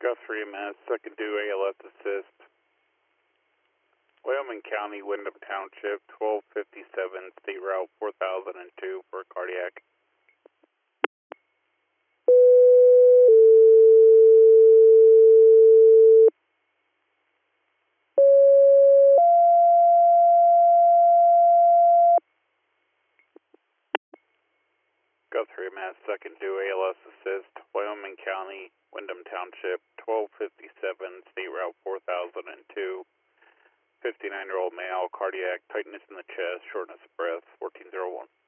Guthrie, Mass. Second due ALS assist. Wyoming County, Windham Township, 1257, State Route 4002 for cardiac. Guthrie, Mass. Second due ALS assist. Wyoming County, Windham Township, 1257, State Route 4002. 59-year-old male, cardiac, tightness in the chest, shortness of breath, 1401.